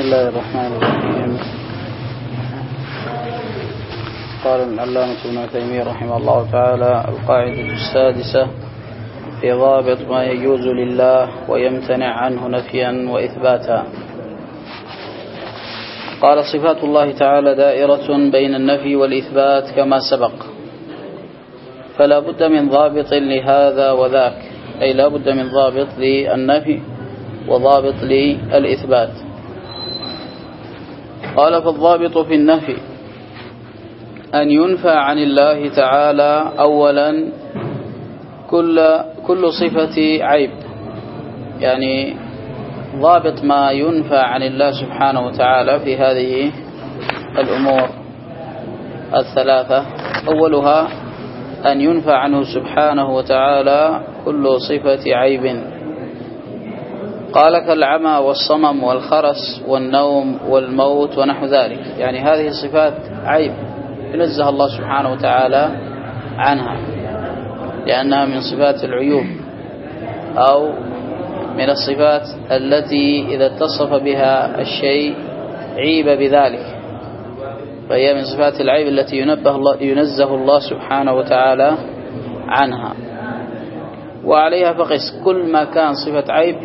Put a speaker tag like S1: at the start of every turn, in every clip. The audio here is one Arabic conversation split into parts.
S1: الله الرحمن الرحيم. قال العلامة ابن تيمية رحمه الله تعالى: القاعدة السادسة في ضابط ما يجوز لله ويمتنع عنه نفيا وإثباتا. قال: صفات الله تعالى دائرة بين النفي والإثبات كما سبق، فلا بد من ضابط لهذا وذاك، أي لا بد من ضابط للنفي وضابط للإثبات. قال: فالضابط في النفي أن ينفى عن الله تعالى أولا كل صفة عيب، يعني ضابط ما ينفى عن الله سبحانه وتعالى في هذه الأمور الثلاثة. أولها أن ينفى عنه سبحانه وتعالى كل صفة عيب، قال: كالعمى والصمم والخرس والنوم والموت ونحو ذلك، يعني هذه صفات عيب ينزه الله سبحانه وتعالى عنها، لأنها من صفات العيوب أو من الصفات التي إذا اتصف بها الشيء عيب بذلك، فهي من صفات العيب التي ينزه الله سبحانه وتعالى عنها. وعليها فقس كل ما كان صفة عيب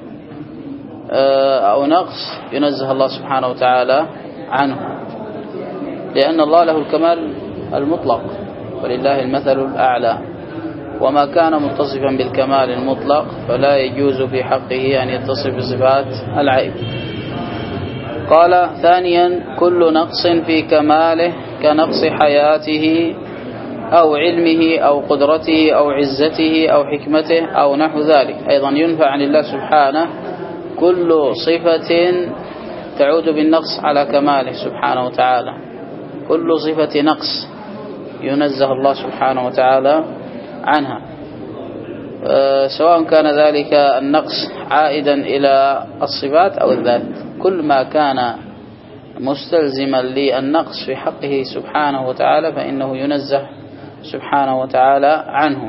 S1: أو نقص ينزه الله سبحانه وتعالى عنه، لأن الله له الكمال المطلق ولله المثل الأعلى، وما كان متصفا بالكمال المطلق فلا يجوز في حقه أن يتصف بصفات العيب. قال: ثانيا كل نقص في كماله كنقص حياته أو علمه أو قدرته أو عزته أو حكمته أو نحو ذلك، أيضا ينفى عن الله سبحانه كل صفة تعود بالنقص على كماله سبحانه وتعالى، كل صفة نقص ينزه الله سبحانه وتعالى عنها، سواء كان ذلك النقص عائدا إلى الصفات أو الذات، كل ما كان مستلزما للنقص في حقه سبحانه وتعالى فإنه ينزه سبحانه وتعالى عنه.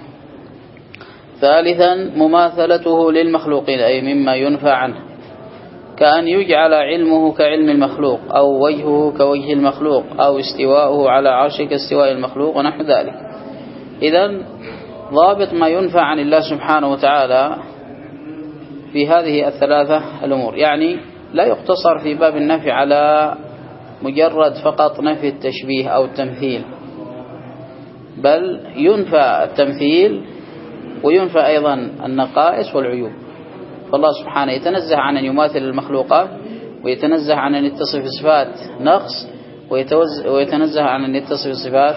S1: ثالثا مماثلته للمخلوقين، أي مما ينفى عنه، كأن يجعل علمه كعلم المخلوق أو وجهه كوجه المخلوق أو استواءه على عرشه كاستواء المخلوق ونحو ذلك. إذن ضابط ما ينفى عن الله سبحانه وتعالى في هذه الثلاثة الأمور، يعني لا يقتصر في باب النفي على مجرد فقط نفي التشبيه أو التمثيل، بل ينفى التمثيل وينفى أيضا النقائص والعيوب. فالله سبحانه يتنزه عن أن يماثل المخلوقات، ويتنزه عن أن يتصف بصفات نقص، ويتنزه عن أن يتصف بصفات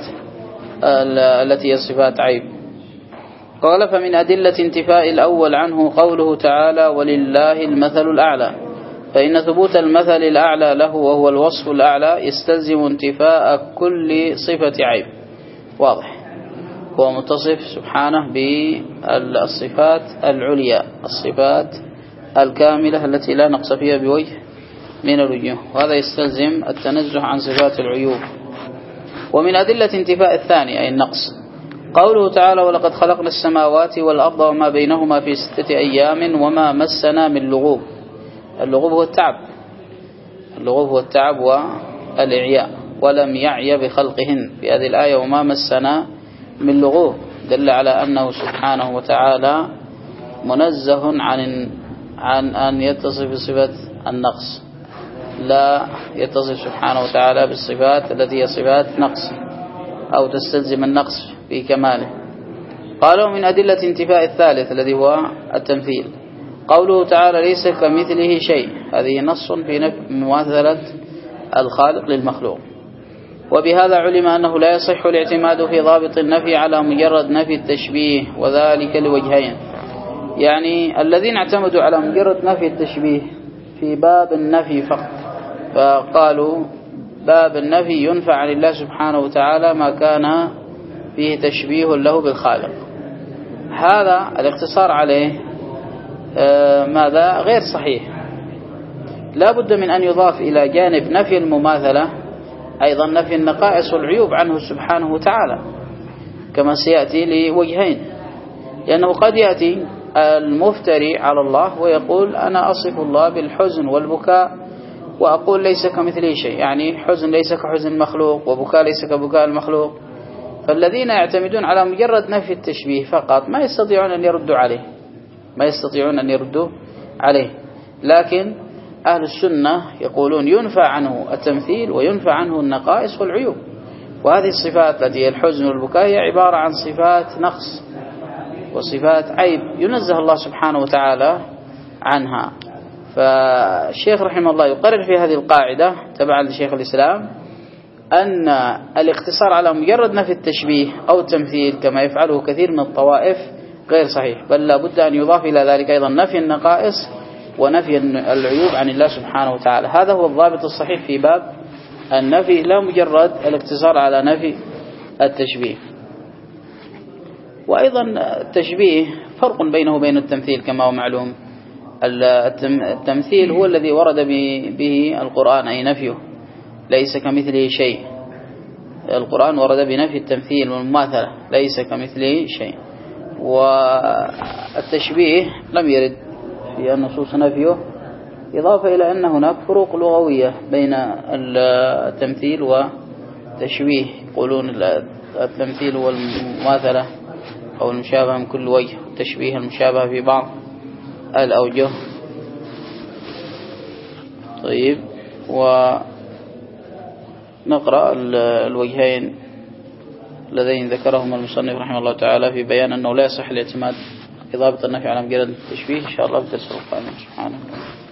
S1: التي هي صفات عيب. قال: فمن أدلة انتفاء الأول عنه قوله تعالى: ولله المثل الأعلى، فإن ثبوت المثل الأعلى له وهو الوصف الأعلى يستلزم انتفاء كل صفة عيب. واضح، هو متصف سبحانه بالصفات العليا، الصفات الكاملة التي لا نقص فيها بوجه من الوجوه، وهذا يستلزم التنزه عن صفات العيوب. ومن أدلة انتفاء الثاني أي النقص قوله تعالى: ولقد خلقنا السماوات والأرض وما بينهما في 6 أيام وما مسنا من لغوب. اللغوب هو التعب، اللغوب هو التعب والإعياء، ولم يعي بخلقهن في هذه الآية وما مسنا من لغوب، دل على أنه سبحانه وتعالى منزه عن أن يتصف بصفة النقص، لا يتصف سبحانه وتعالى بالصفات التي هي صفات نقص أو تستلزم النقص في كماله. قالوا من أدلة انتفاء الثالث الذي هو التمثيل قوله تعالى: ليس كمثله شيء، هذه نص في مماثلة الخالق للمخلوق. وبهذا علم أنه لا يصح الاعتماد في ضابط النفي على مجرد نفي التشبيه، وذلك لوجهين، يعني الذين اعتمدوا على مجرد نفي التشبيه في باب النفي فقط، فقالوا باب النفي ينفى عن الله سبحانه وتعالى ما كان فيه تشبيه له بالخالق، هذا الاقتصار عليه ماذا غير صحيح. لا بد من أن يضاف إلى جانب نفي المماثلة أيضا نفي النقائص والعيوب عنه سبحانه وتعالى، كما سيأتي لوجهين، لأنه قد يأتي المفتري على الله ويقول: أنا أصف الله بالحزن والبكاء وأقول ليس كمثله شيء، يعني حزن ليس كحزن المخلوق وبكاء ليس كبكاء المخلوق. فالذين يعتمدون على مجرد نفي التشبيه فقط ما يستطيعون أن يردوا عليه. لكن أهل السنة يقولون ينفى عنه التمثيل وينفى عنه النقائص والعيوب، وهذه الصفات التي هي الحزن والبكاء هي عبارة عن صفات نقص وصفات عيب ينزه الله سبحانه وتعالى عنها. فالشيخ رحمه الله يقرر في هذه القاعدة تبعا لشيخ الإسلام أن الاقتصار على مجرد نفي التشبيه أو التمثيل كما يفعله كثير من الطوائف غير صحيح، بل لا بد أن يضاف إلى ذلك أيضا نفي النقائص ونفي العيوب عن الله سبحانه وتعالى. هذا هو الضابط الصحيح في باب النفي، لا مجرد الاقتصار على نفي التشبيه. وأيضا التشبيه فرق بينه وبين التمثيل كما هو معلوم. التمثيل هو الذي ورد به القرآن، أي نفيه ليس كمثله شيء. القرآن ورد بنفي التمثيل والمماثلة، ليس كمثله شيء. والتشبيه لم يرد في النصوص نفيه، إضافة إلى أن هناك فروق لغوية بين التمثيل والتشبيه. يقولون التمثيل هو المماثلة أو المشابهة من كل وجه، التشبيه المشابهة في بعض الأوجه. طيب، ونقرأ الوجهين اللذين ذكرهما المصنف رحمه الله تعالى في بيان أنه لا يصح الاعتماد إضافة النفي على مجرد التشبيه، إن شاء الله في الدرس القادم. سبحانه